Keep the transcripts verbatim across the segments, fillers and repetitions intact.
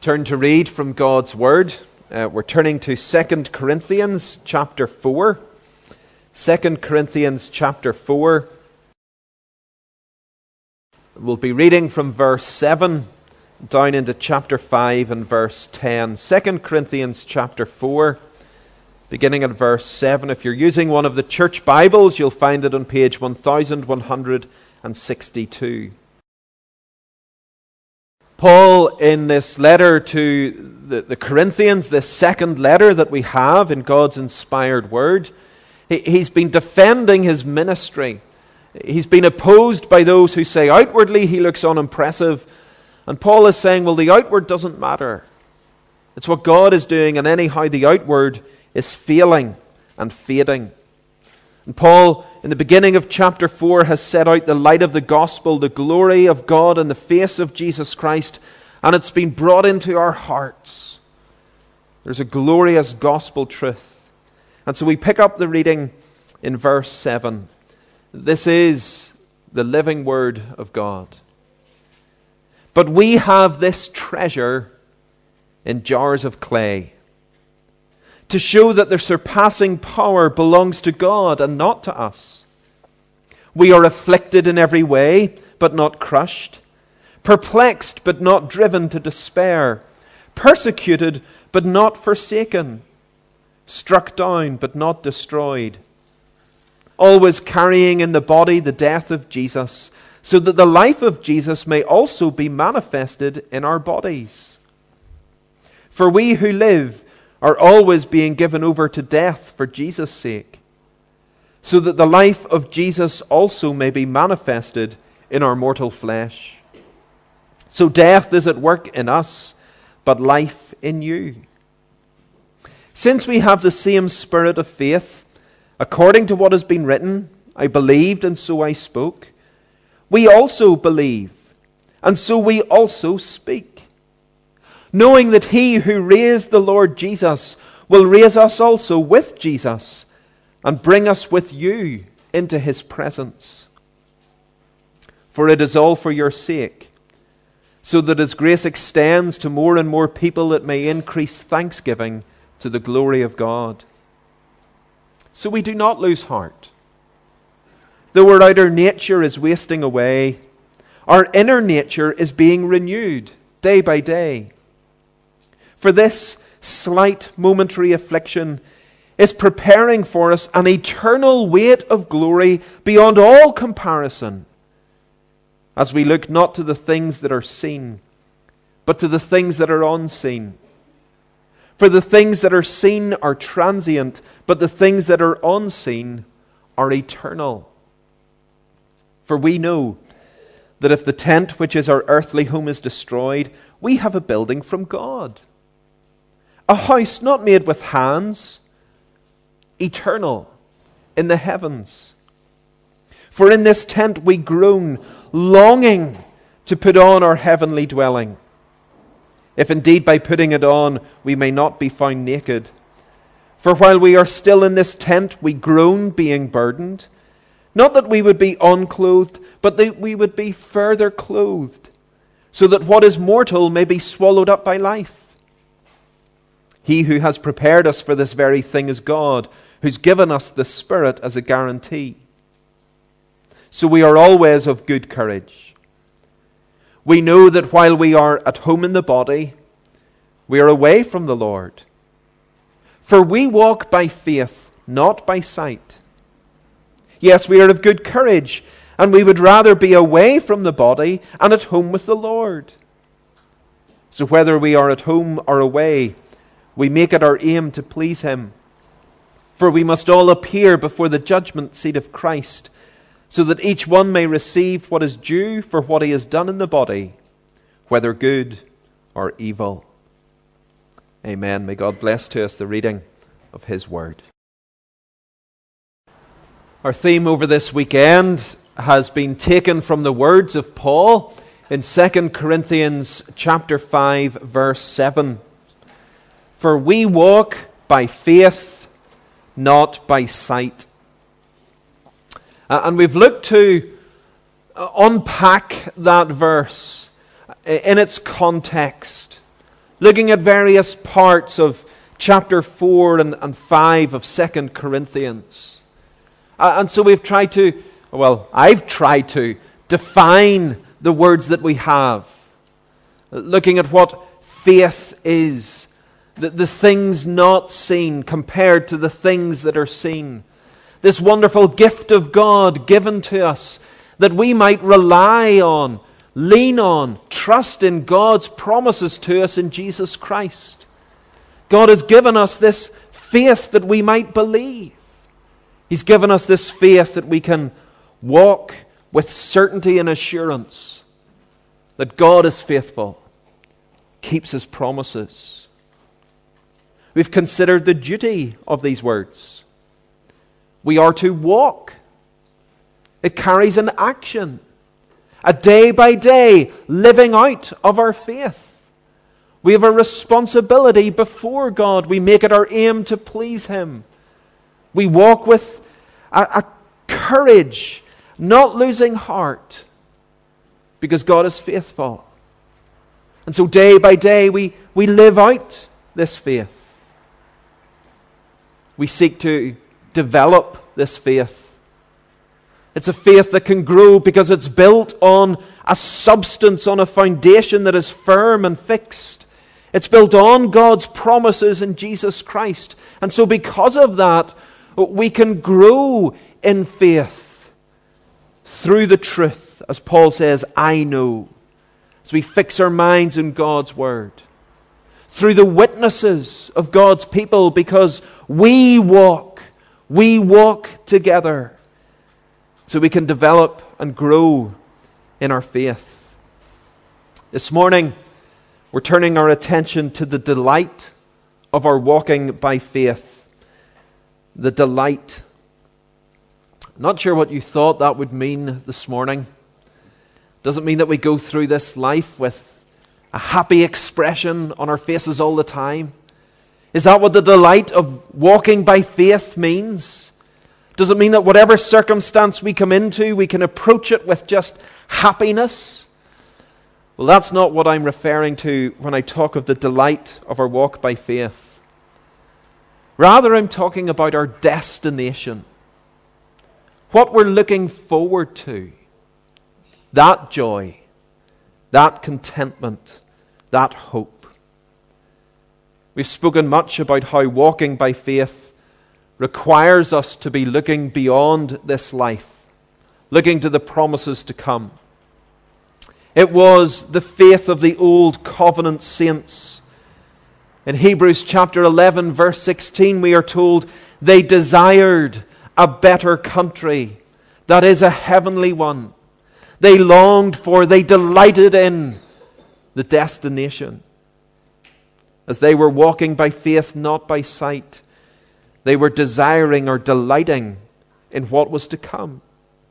turn to read from God's Word. Uh, we're turning to Second Corinthians chapter four. Second Corinthians chapter four. We'll be reading from verse seven down into chapter five and verse ten. Second Corinthians chapter four, beginning at verse seven. If you're using one of the church Bibles, you'll find it on page one thousand one hundred sixty-two. Paul, in this letter to the, the Corinthians, this second letter that we have in God's inspired word, he, he's been defending his ministry. He's been opposed by those who say outwardly he looks unimpressive. And Paul is saying, well, the outward doesn't matter. It's what God is doing, and anyhow the outward is failing and fading. And Paul, in the beginning of chapter four, has set out the light of the gospel, the glory of God in the face of Jesus Christ, and it's been brought into our hearts. There's a glorious gospel truth. And so we pick up the reading in verse seven. This is the living word of God. But we have this treasure in jars of clay, to show that the surpassing power belongs to God and not to us. We are afflicted in every way, but not crushed, perplexed, but not driven to despair, persecuted, but not forsaken, struck down, but not destroyed, always carrying in the body the death of Jesus, so that the life of Jesus may also be manifested in our bodies. For we who live are always being given over to death for Jesus' sake, so that the life of Jesus also may be manifested in our mortal flesh. So death is at work in us, but life in you. Since we have the same spirit of faith, according to what has been written, I believed and so I spoke, we also believe, and so we also speak, knowing that he who raised the Lord Jesus will raise us also with Jesus and bring us with you into his presence. For it is all for your sake, so that as grace extends to more and more people, it may increase thanksgiving to the glory of God. So we do not lose heart. Though our outer nature is wasting away, our inner nature is being renewed day by day. For this slight momentary affliction is preparing for us an eternal weight of glory beyond all comparison, as we look not to the things that are seen, but to the things that are unseen. For the things that are seen are transient, but the things that are unseen are eternal. For we know that if the tent which is our earthly home is destroyed, we have a building from God, a house not made with hands, eternal in the heavens. For in this tent we groan, longing to put on our heavenly dwelling, if indeed by putting it on we may not be found naked. For while we are still in this tent, we groan, being burdened, not that we would be unclothed, but that we would be further clothed, so that what is mortal may be swallowed up by life. He who has prepared us for this very thing is God, who's given us the Spirit as a guarantee. So we are always of good courage. We know that while we are at home in the body, we are away from the Lord. For we walk by faith, not by sight. Yes, we are of good courage, and we would rather be away from the body and at home with the Lord. So whether we are at home or away, we make it our aim to please him. For we must all appear before the judgment seat of Christ, so that each one may receive what is due for what he has done in the body, whether good or evil. Amen. May God bless to us the reading of his word. Our theme over this weekend has been taken from the words of Paul in Second Corinthians chapter five, verse seven. For we walk by faith, not by sight. Uh, and we've looked to unpack that verse in its context. looking at various parts of chapter four and, and five of Second Corinthians. Uh, and so we've tried to, well, I've tried to define the words that we have, looking at what faith is, the, the things not seen compared to the things that are seen. This wonderful gift of God given to us that we might rely on, lean on, trust in God's promises to us in Jesus Christ. God has given us this faith that we might believe. He's given us this faith that we can walk with certainty and assurance that God is faithful, keeps His promises. We've considered the duty of these words. We are to walk. It carries an action, a day-by-day living out of our faith. We have a responsibility before God. We make it our aim to please Him. We walk with a, a courage, not losing heart, because God is faithful. And so day by day we, we live out this faith. We seek to develop this faith. It's a faith that can grow because it's built on a substance, on a foundation that is firm and fixed. It's built on God's promises in Jesus Christ. And so because of that, we can grow in faith through the truth, as Paul says, I know, as we fix our minds in God's Word. Through the witnesses of God's people, because we walk, we walk together, so we can develop and grow in our faith. This morning, we're turning our attention to the delight of our walking by faith. The delight. Not sure what you thought that would mean this morning. Doesn't mean that we go through this life with a happy expression on our faces all the time. Is that what the delight of walking by faith means? Does it mean that whatever circumstance we come into, we can approach it with just happiness? Well, that's not what I'm referring to when I talk of the delight of our walk by faith. Rather, I'm talking about our destination. What we're looking forward to. That joy, that contentment, that hope. We've spoken much about how walking by faith requires us to be looking beyond this life, looking to the promises to come. It was the faith of the old covenant saints. In Hebrews chapter eleven, verse sixteen, we are told they desired a better country, that is a heavenly one. They longed for, they delighted in the destination. As they were walking by faith, not by sight, they were desiring or delighting in what was to come.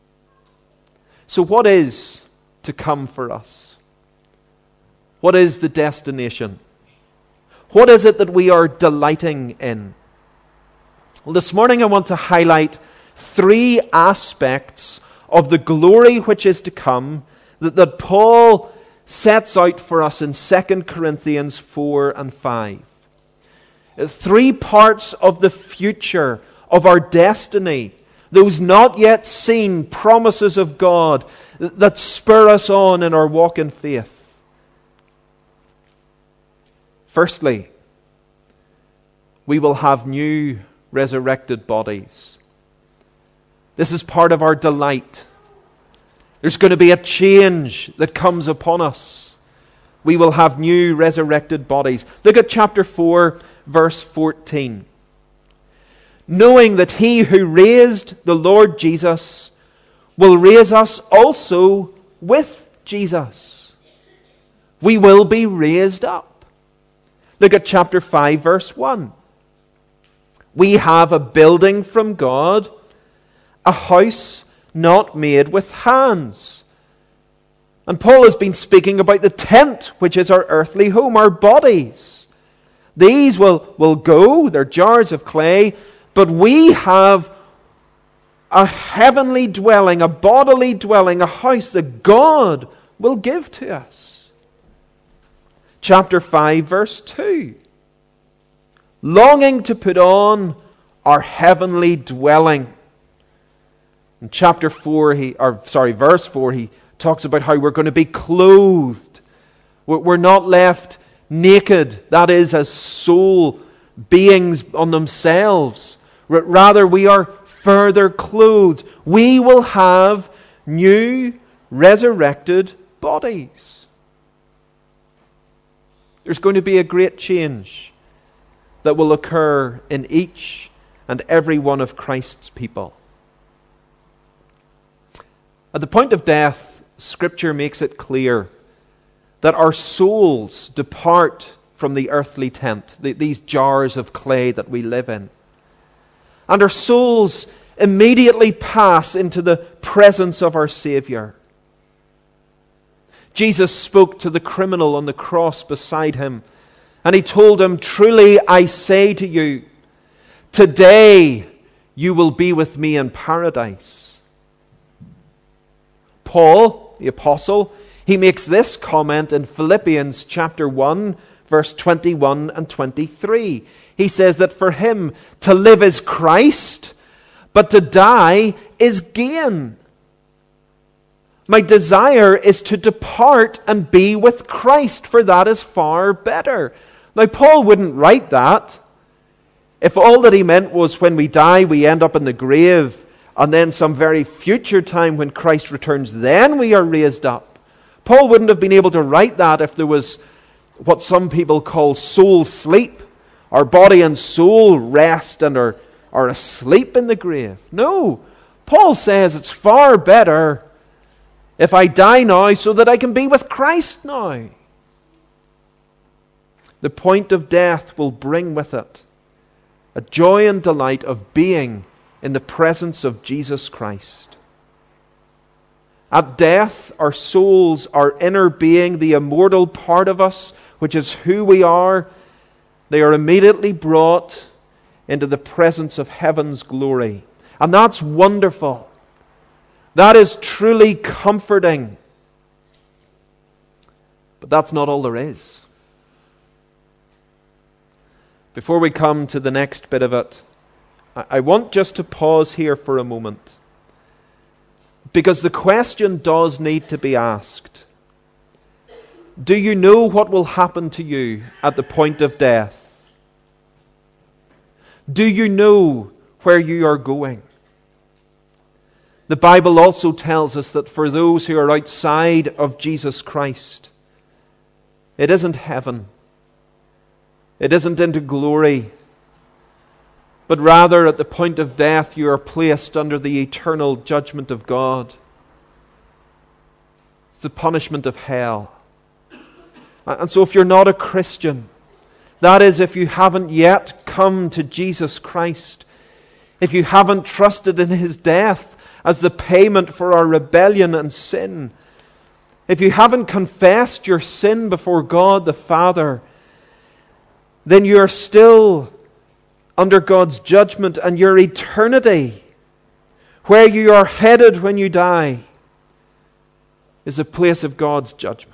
So what is to come for us? What is the destination? What is it that we are delighting in? Well, this morning I want to highlight three aspects of the glory which is to come that, that Paul sets out for us in Second Corinthians four and five. Three parts of the future of our destiny, those not yet seen promises of God that spur us on in our walk in faith. Firstly, we will have new resurrected bodies. This is part of our delight. There's going to be a change that comes upon us. We will have new resurrected bodies. Look at chapter four, verse fourteen. Knowing that He who raised the Lord Jesus will raise us also with Jesus. We will be raised up. Look at chapter five, verse one. We have a building from God, a house not made with hands. And Paul has been speaking about the tent, which is our earthly home, our bodies. These will, will go, they're jars of clay, but we have a heavenly dwelling, a bodily dwelling, a house that God will give to us. chapter five, verse two. Longing to put on our heavenly dwelling. In chapter four, he, or sorry, verse four, he talks about how we're going to be clothed. We're not left naked, that is, as soul beings on themselves. Rather, we are further clothed. We will have new, resurrected bodies. There's going to be a great change that will occur in each and every one of Christ's people. At the point of death, Scripture makes it clear that our souls depart from the earthly tent, these jars of clay that we live in. And our souls immediately pass into the presence of our Savior. Jesus spoke to the criminal on the cross beside him, and he told him, "Truly I say to you, today you will be with me in paradise." Paul, the apostle, he makes this comment in Philippians chapter one, verse twenty-one and twenty-three. He says that for him to live is Christ, but to die is gain. My desire is to depart and be with Christ, for that is far better. Now, Paul wouldn't write that if all that he meant was when we die, we end up in the grave, and then some very future time when Christ returns, then we are raised up. Paul wouldn't have been able to write that if there was what some people call soul sleep. Our body and soul rest and are, are asleep in the grave. No, Paul says it's far better if I die now so that I can be with Christ now. The point of death will bring with it a joy and delight of being in the presence of Jesus Christ. At death, our souls, our inner being, the immortal part of us, which is who we are, they are immediately brought into the presence of heaven's glory. And that's wonderful. That is truly comforting. But that's not all there is. Before we come to the next bit of it, I want just to pause here for a moment. Because the question does need to be asked. Do you know what will happen to you at the point of death? Do you know where you are going? The Bible also tells us that for those who are outside of Jesus Christ, it isn't heaven. It isn't into glory. But rather, at the point of death, you are placed under the eternal judgment of God. It's the punishment of hell. And so if you're not a Christian, that is, if you haven't yet come to Jesus Christ, if you haven't trusted in His death as the payment for our rebellion and sin, if you haven't confessed your sin before God the Father, then you are still under God's judgment, and your eternity, where you are headed when you die, is a place of God's judgment.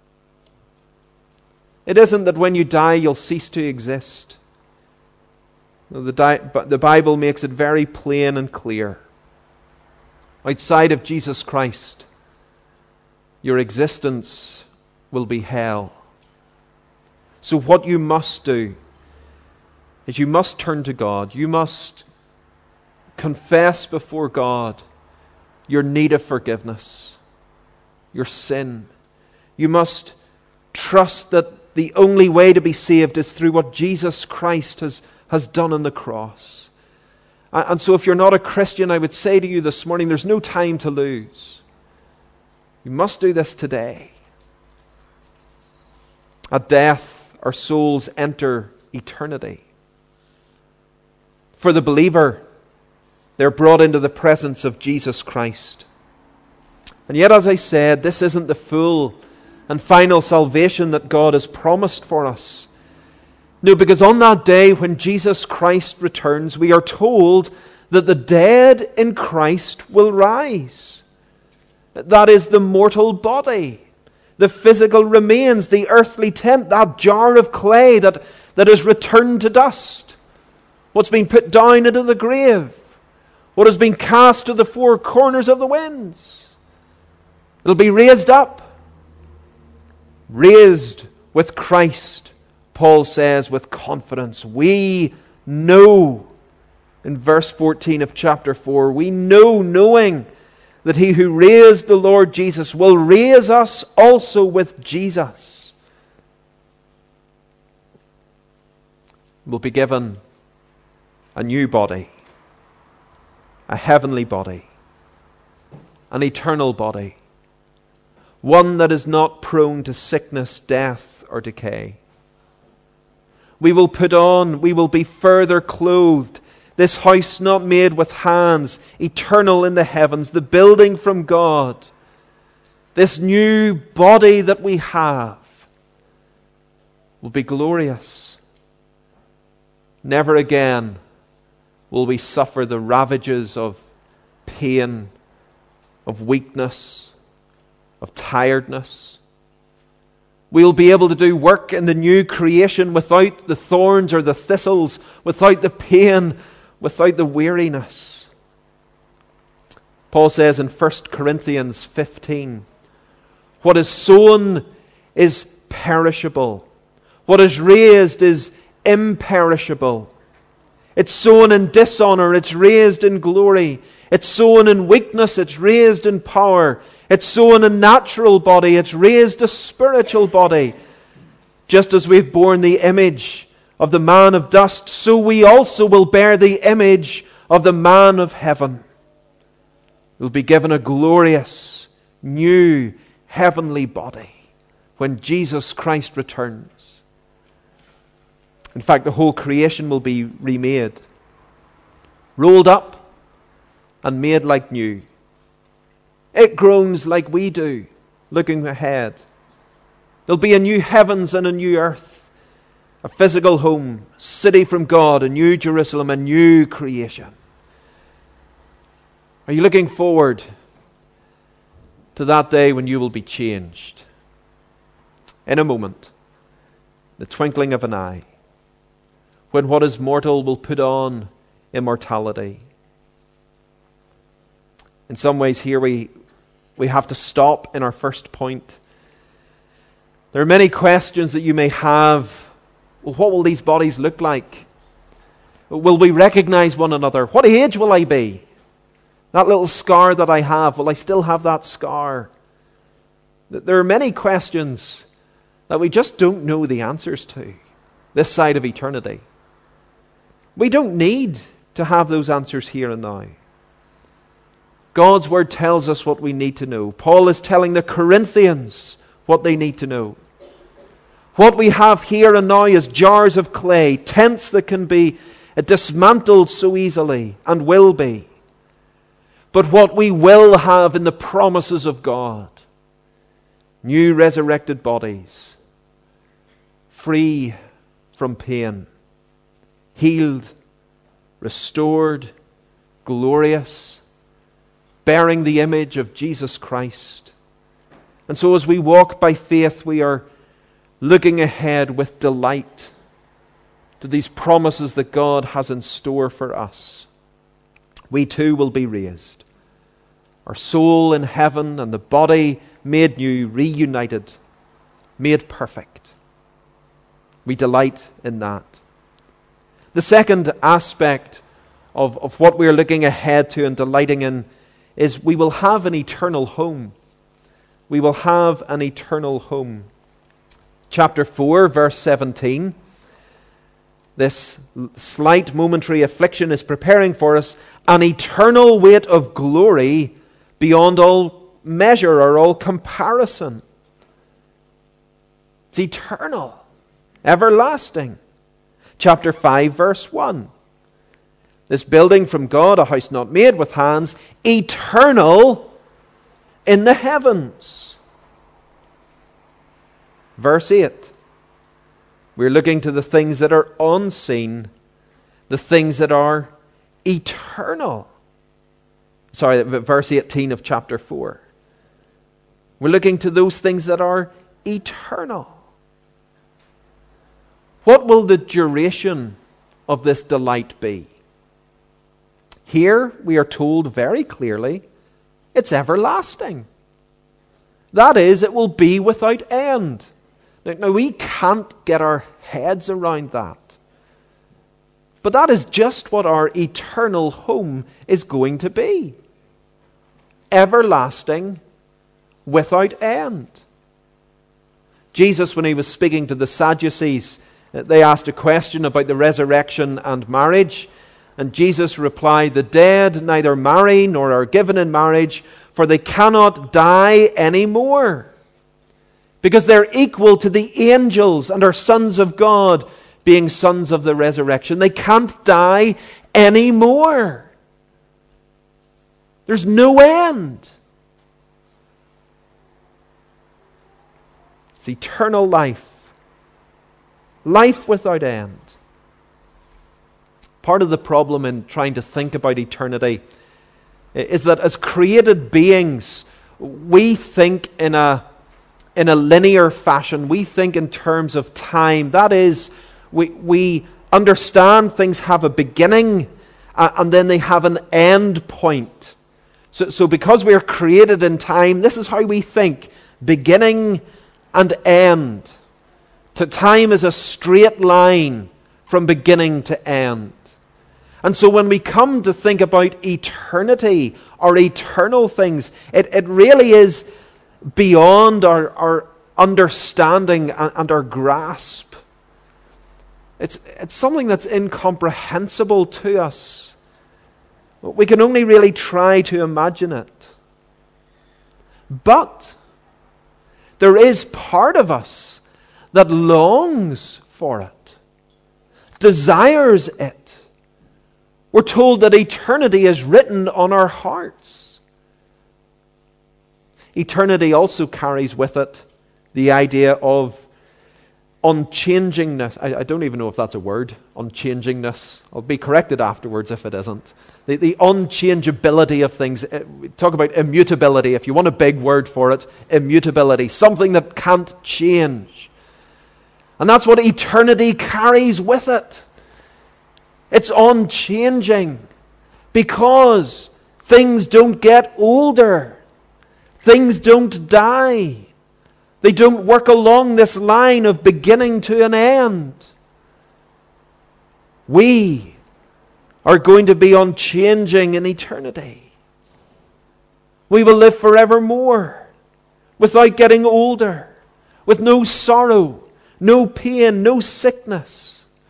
It isn't that when you die you'll cease to exist. No, the, di- the Bible makes it very plain and clear. Outside of Jesus Christ, your existence will be hell. So what you must do is you must turn to God. You must confess before God your need of forgiveness, your sin. You must trust that the only way to be saved is through what Jesus Christ has, has done on the cross. And so if you're not a Christian, I would say to you this morning, there's no time to lose. You must do this today. At death, our souls enter eternity. For the believer, they're brought into the presence of Jesus Christ. And yet, as I said, this isn't the full and final salvation that God has promised for us. No, because on that day when Jesus Christ returns, we are told that the dead in Christ will rise. That is the mortal body. the physical remains, the earthly tent, that jar of clay that, that is returned to dust. What's been put down into the grave. What has been cast to the four corners of the winds. It'll be raised up. Raised with Christ, Paul says with confidence. We know, in verse fourteen of chapter four, we know, knowing that he who raised the Lord Jesus will raise us also with Jesus. We'll be given a new body, a heavenly body, an eternal body, one that is not prone to sickness, death, or decay. We will put on, we will be further clothed, this house not made with hands, eternal in the heavens, the building from God. This new body that we have will be glorious. Never again will we suffer the ravages of pain, of weakness, of tiredness. We'll be able to do work in the new creation without the thorns or the thistles, without the pain, without the weariness. Paul says in First Corinthians fifteen, what is sown is perishable. What is raised is imperishable. It's sown in dishonor, it's raised in glory. It's sown in weakness, it's raised in power. It's sown a natural body, it's raised a spiritual body. Just as we've borne the image of the man of dust, so we also will bear the image of the man of heaven. We'll be given a glorious, new, heavenly body when Jesus Christ returns. In fact, the whole creation will be remade, rolled up and made like new. It groans like we do, looking ahead. There'll be a new heavens and a new earth, a physical home, city from God, a new Jerusalem, a new creation. Are you looking forward to that day when you will be changed? In a moment, the twinkling of an eye, when what is mortal will put on immortality. In some ways here we, we have to stop in our first point. There are many questions that you may have. Well, what will these bodies look like? Will we recognize one another? What age will I be? That little scar that I have, will I still have that scar? There are many questions that we just don't know the answers to this side of eternity. We don't need to have those answers here and now. God's word tells us what we need to know. Paul is telling the Corinthians what they need to know. What we have here and now is jars of clay, tents that can be dismantled so easily and will be. But what we will have in the promises of God, new resurrected bodies, free from pain, healed, restored, glorious, bearing the image of Jesus Christ. And so as we walk by faith, we are looking ahead with delight to these promises that God has in store for us. We too will be raised. Our soul in heaven and the body made new, reunited, made perfect. We delight in that. The second aspect of, of what we're looking ahead to and delighting in is we will have an eternal home. We will have an eternal home. Chapter four, verse seventeen. This slight momentary affliction is preparing for us an eternal weight of glory beyond all measure or all comparison. It's eternal, everlasting. Chapter five, verse one. This building from God, a house not made with hands, eternal in the heavens. Verse eight. We're looking to the things that are unseen, the things that are eternal. Sorry, verse eighteen of chapter four. We're looking to those things that are eternal. What will the duration of this delight be? Here we are told very clearly, it's everlasting. That is, it will be without end. Now, now we can't get our heads around that. But that is just what our eternal home is going to be. Everlasting, without end. Jesus, when he was speaking to the Sadducees, they asked a question about the resurrection and marriage. And Jesus replied, the dead neither marry nor are given in marriage, for they cannot die anymore. Because they're equal to the angels and are sons of God, being sons of the resurrection. They can't die anymore. There's no end. It's eternal life. Life without end. Part of the problem in trying to think about eternity is that as created beings, we think in a, in a linear fashion. We think in terms of time. That is, we, we understand things have a beginning uh, and then they have an end point. So, so because we are created in time, this is how we think. Beginning and end. To time is a straight line from beginning to end. And so when we come to think about eternity or eternal things, it, it really is beyond our, our understanding and, and our grasp. It's, it's something that's incomprehensible to us. We can only really try to imagine it. But there is part of us that longs for it, desires it. We're told that eternity is written on our hearts. Eternity also carries with it the idea of unchangingness. I, I don't even know if that's a word, unchangingness. I'll be corrected afterwards if it isn't. The, the unchangeability of things. We talk about immutability. If you want a big word for it, immutability. Something that can't change. And that's what eternity carries with it. It's unchanging because things don't get older. Things don't die. They don't work along this line of beginning to an end. We are going to be unchanging in eternity. We will live forevermore without getting older, with no sorrow, no pain, no sickness.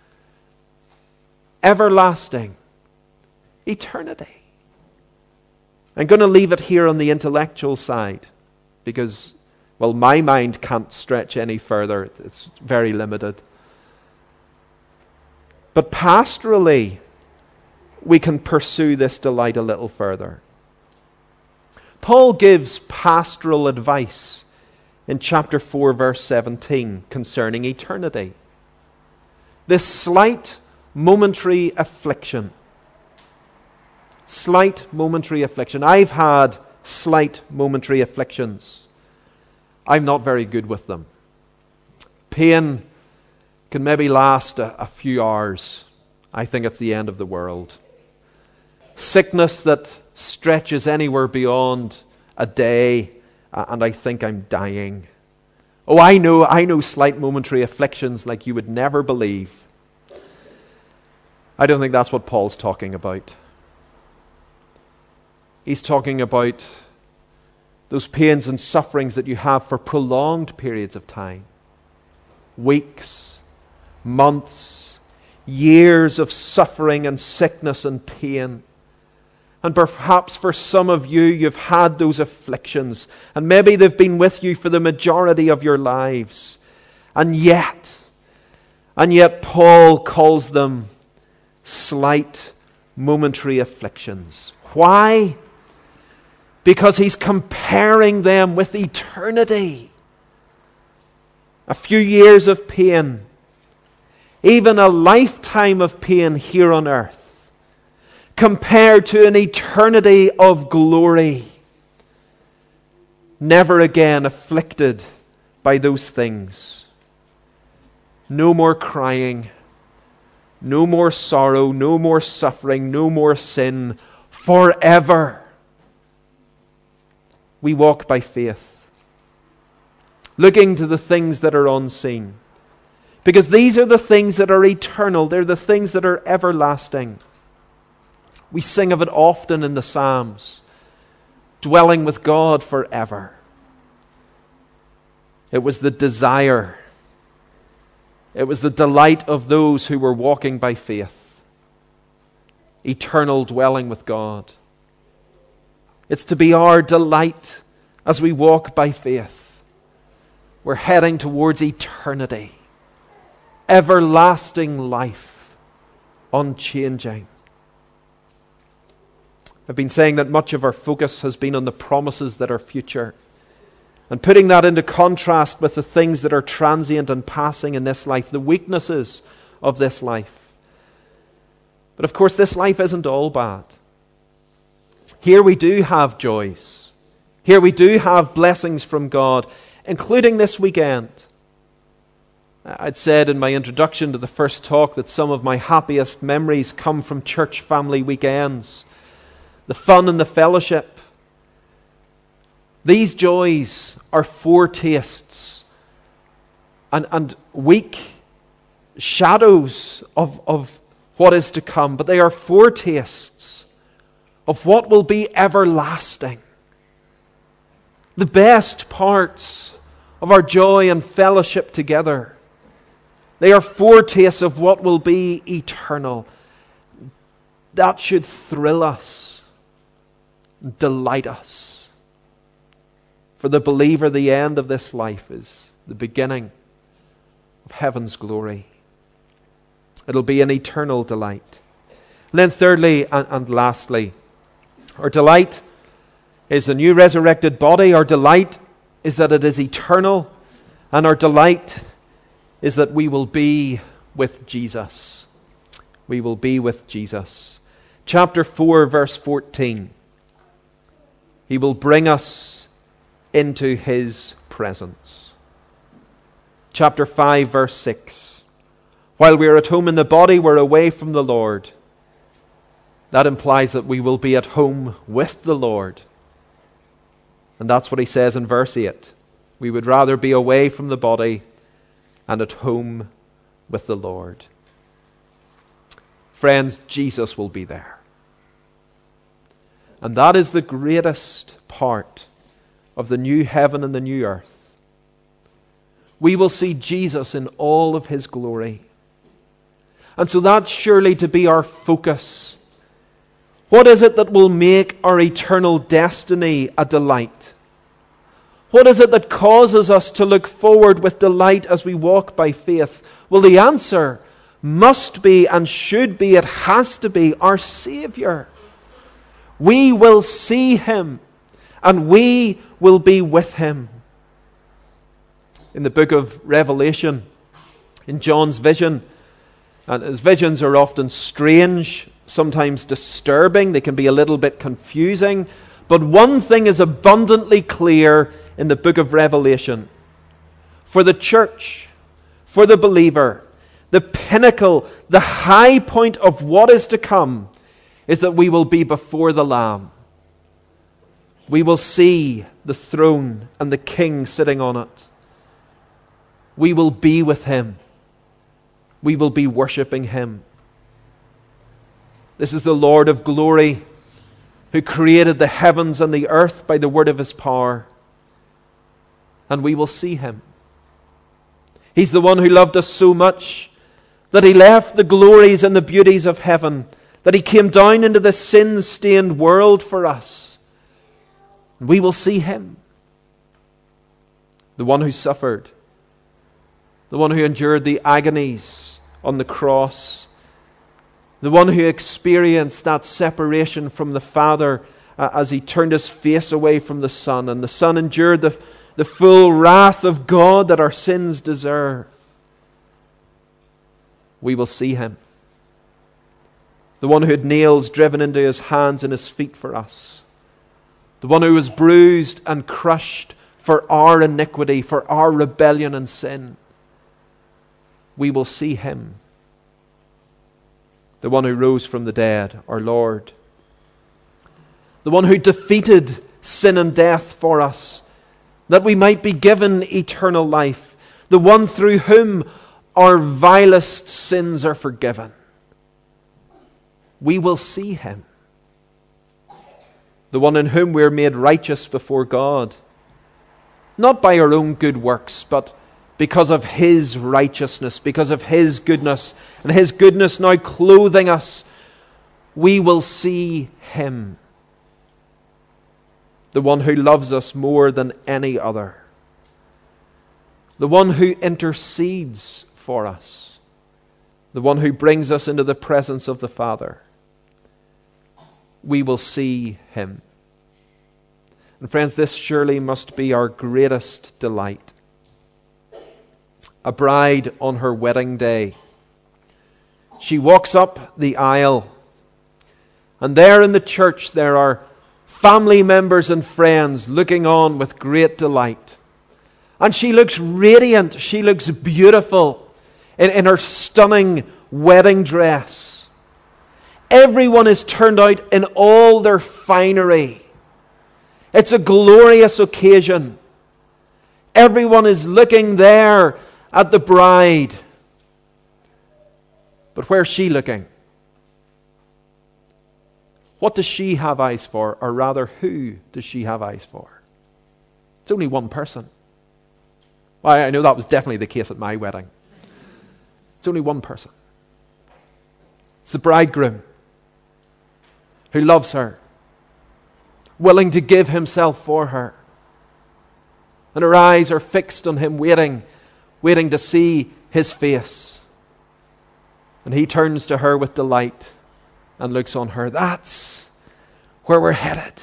Everlasting eternity. I'm going to leave it here on the intellectual side because, well, my mind can't stretch any further. It's very limited. But pastorally, we can pursue this delight a little further. Paul gives pastoral advice in chapter four, verse seventeen concerning eternity. This slight momentary affliction. Slight momentary affliction. I've had slight momentary afflictions. I'm not very good with them. Pain can maybe last a, a few hours. I think it's the end of the world. Sickness that stretches anywhere beyond a day, and I think I'm dying. Oh, I know, I know slight momentary afflictions like you would never believe. I don't think that's what Paul's talking about. He's talking about those pains and sufferings that you have for prolonged periods of time. Weeks, months, years of suffering and sickness and pain. And perhaps for some of you, you've had those afflictions. And maybe they've been with you for the majority of your lives. And yet, and yet Paul calls them slight, momentary afflictions. Why? Because he's comparing them with eternity. A few years of pain, even a lifetime of pain here on earth, compared to an eternity of glory. never again afflicted by those things. No more crying, no more sorrow, no more suffering, no more sin, forever. We walk by faith, looking to the things that are unseen. Because these are the things that are eternal. They're the things that are everlasting. We sing of it often in the Psalms, dwelling with God forever. It was the desire, it was the delight of those who were walking by faith. Eternal dwelling with God. It's to be our delight as we walk by faith. We're heading towards eternity. Everlasting life, unchanging. I've been saying that much of our focus has been on the promises that are future, and putting that into contrast with the things that are transient and passing in this life, the weaknesses of this life. But of course, this life isn't all bad. Here we do have joys. Here we do have blessings from God, including this weekend. I'd said in my introduction to the first talk that some of my happiest memories come from church family weekends. The fun and the fellowship. These joys are foretastes and, and weak shadows of, of what is to come, but they are foretastes of what will be everlasting. The best parts of our joy and fellowship together. They are foretastes of what will be eternal. That should thrill us, delight us. For the believer, the end of this life is the beginning of heaven's glory. It'll be an eternal delight. And then thirdly and, and lastly, our delight is the new resurrected body. Our delight is that it is eternal. And our delight is that we will be with Jesus. We will be with Jesus. Chapter four, verse fourteen. He will bring us into His presence. Chapter five, verse six. While we are at home in the body, we're away from the Lord. That implies that we will be at home with the Lord. And that's what he says in verse eight. We would rather be away from the body and at home with the Lord. Friends, Jesus will be there. And that is the greatest part of the new heaven and the new earth. We will see Jesus in all of His glory. And so that's surely to be our focus. What is it that will make our eternal destiny a delight? What is it that causes us to look forward with delight as we walk by faith? Well, the answer must be and should be, it has to be, our Savior. We will see Him and we will be with Him. In the book of Revelation, in John's vision, and his visions are often strange, sometimes disturbing, they can be a little bit confusing, but one thing is abundantly clear in the book of Revelation. For the church, for the believer, the pinnacle, the high point of what is to come is that we will be before the Lamb. We will see the throne and the King sitting on it. We will be with Him. We will be worshipping Him. This is the Lord of glory who created the heavens and the earth by the word of His power. And we will see Him. He's the one who loved us so much that He left the glories and the beauties of heaven, that He came down into the sin-stained world for us. And we will see Him. The one who suffered, the one who endured the agonies on the cross, the one who experienced that separation from the Father uh, as He turned His face away from the Son, and the Son endured the, the full wrath of God that our sins deserve. We will see Him. The one who had nails driven into His hands and His feet for us. the one who was bruised and crushed for our iniquity, for our rebellion and sin. We will see him. The one who rose from the dead, our Lord. The one who defeated sin and death for us, that we might be given eternal life. The one through whom our vilest sins are forgiven. We will see him. The one in whom we are made righteous before God. Not by our own good works, but because of his righteousness, because of his goodness, and his goodness now clothing us, we will see him. The one who loves us more than any other. The one who intercedes for us. The one who brings us into the presence of the Father. We will see him. And friends, this surely must be our greatest delight. A bride on her wedding day. She walks up the aisle, and there in the church there are family members and friends looking on with great delight. And she looks radiant, she looks beautiful in, in her stunning wedding dress. Everyone is turned out in all their finery. It's a glorious occasion. Everyone is looking there at the bride. But where's she looking? What does she have eyes for? Or rather, who does she have eyes for? It's only one person. Well, I know that was definitely the case at my wedding. It's only one person. It's the bridegroom who loves her, willing to give himself for her. And her eyes are fixed on him, waiting, waiting to see his face. And he turns to her with delight and looks on her. That's where we're headed.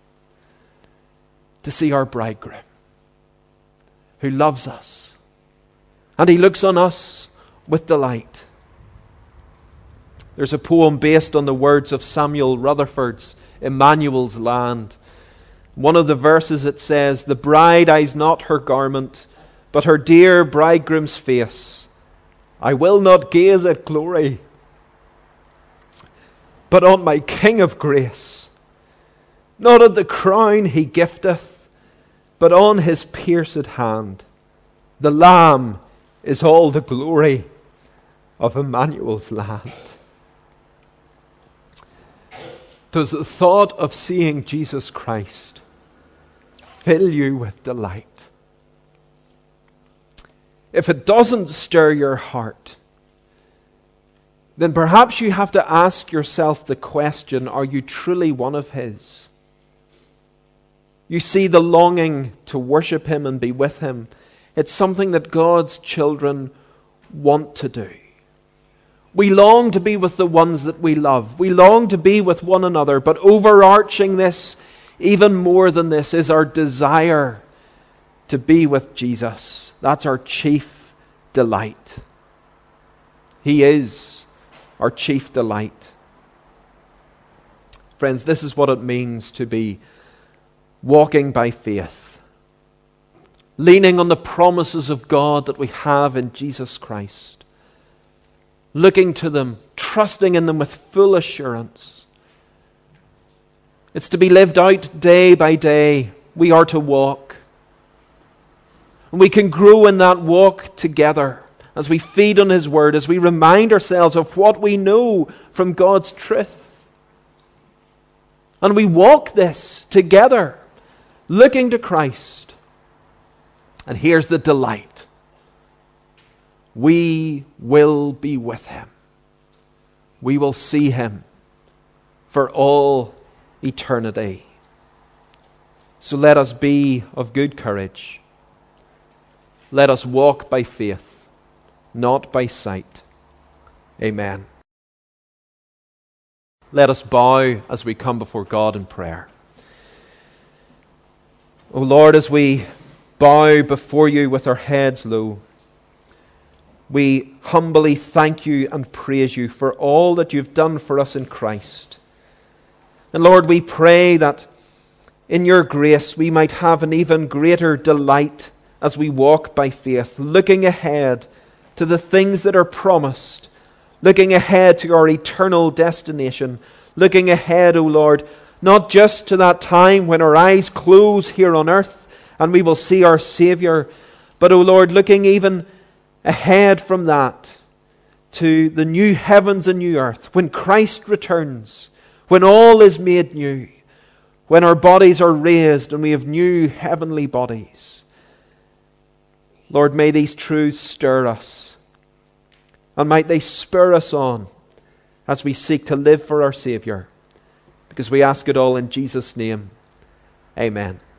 To see our bridegroom who loves us. And he looks on us with delight. There's a poem based on the words of Samuel Rutherford's Emmanuel's Land. One of the verses it says, "The bride eyes not her garment, but her dear bridegroom's face. I will not gaze at glory, but on my King of grace. Not at the crown he gifteth, but on his pierced hand. The Lamb is all the glory of Emmanuel's land." Does the thought of seeing Jesus Christ fill you with delight? If it doesn't stir your heart, then perhaps you have to ask yourself the question, are you truly one of his? You see the longing to worship him and be with him. It's something that God's children want to do. We long to be with the ones that we love. We long to be with one another. But overarching this, even more than this, is our desire to be with Jesus. That's our chief delight. He is our chief delight. Friends, this is what it means to be walking by faith, leaning on the promises of God that we have in Jesus Christ. Looking to them, trusting in them with full assurance. It's to be lived out day by day. We are to walk. And we can grow in that walk together as we feed on his word, as we remind ourselves of what we know from God's truth. And we walk this together, looking to Christ. And here's the delight. We will be with him. We will see him for all eternity. So let us be of good courage. Let us walk by faith, not by sight. Amen. Let us bow as we come before God in prayer. O Lord, as we bow before you with our heads low, we humbly thank you and praise you for all that you've done for us in Christ. And Lord, we pray that in your grace, we might have an even greater delight as we walk by faith, looking ahead to the things that are promised, looking ahead to our eternal destination, looking ahead, O Lord, not just to that time when our eyes close here on earth and we will see our Saviour, but, O Lord, looking even ahead from that to the new heavens and new earth, when Christ returns, when all is made new, when our bodies are raised and we have new heavenly bodies. Lord, may these truths stir us, and might they spur us on as we seek to live for our Saviour, because we ask it all in Jesus' name. Amen.